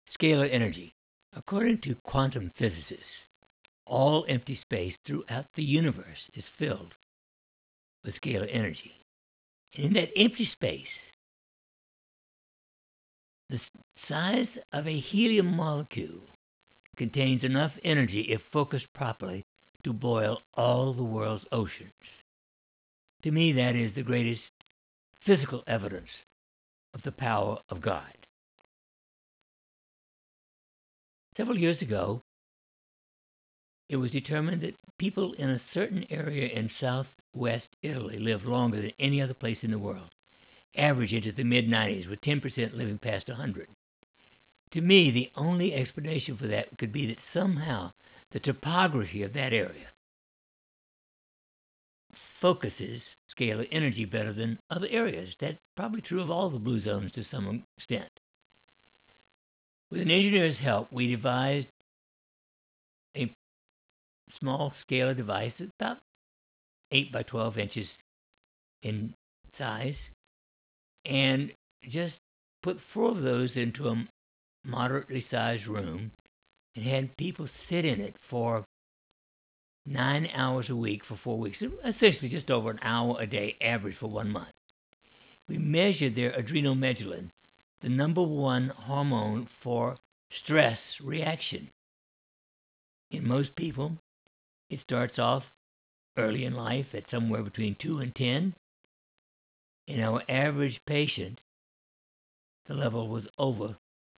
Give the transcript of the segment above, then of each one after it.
Scalar energy. According to quantum physicists, all empty space throughout the universe is filled with scalar energy. And in that empty space, the size of a helium molecule contains enough energy, if focused properly, to boil all the world's oceans. To me, that is the greatest physical evidence of the power of God. Several years ago, it was determined that people in a certain area in southwest Italy live longer than any other place in the world, average into the mid-90s, with 10% living past 100. To me, the only explanation for that could be that somehow the topography of that area focuses scalar energy better than other areas. That's probably true of all the blue zones to some extent. With an engineer's help, we devised a small scalar device about 8 by 12 inches in size, and just put 4 of those into a moderately sized room and had people sit in it for 9 hours a week for 4 weeks, essentially just over an hour a day average for 1 month. We measured their adrenomedulin, the number one hormone for stress reaction. In most people, it starts off early in life at somewhere between 2 and 10. In our average patient, the level was over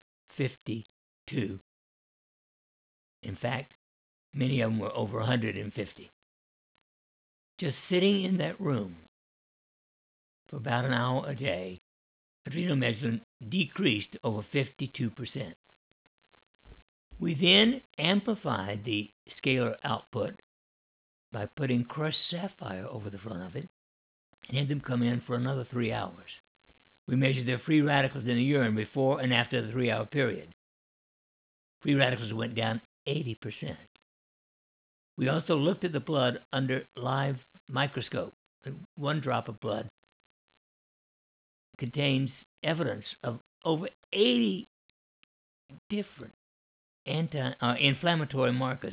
52. In fact, many of them were over 150. Just sitting in that room for about an hour a day, adrenomedulin decreased over 52%. We then amplified the scalar output by putting crushed sapphire over the front of it and had them come in for another 3 hours. We measured their free radicals in the urine before and after the 3-hour period. Free radicals went down 80%. We also looked at the blood under live microscope. 1 drop of blood contains evidence of over 80 different inflammatory markers.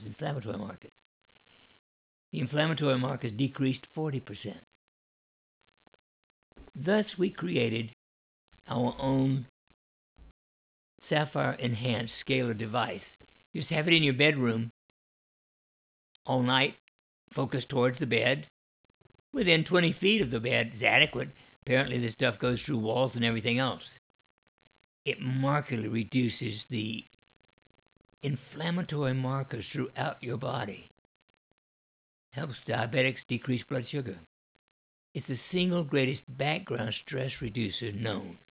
The inflammatory markers decreased 40%. Thus, we created our own sapphire-enhanced scalar device. You just have it in your bedroom all night, focused towards the bed. Within 20 feet of the bed is adequate. Apparently, this stuff goes through walls and everything else. It markedly reduces the inflammatory markers throughout your body. Helps diabetics decrease blood sugar. It's the single greatest background stress reducer known.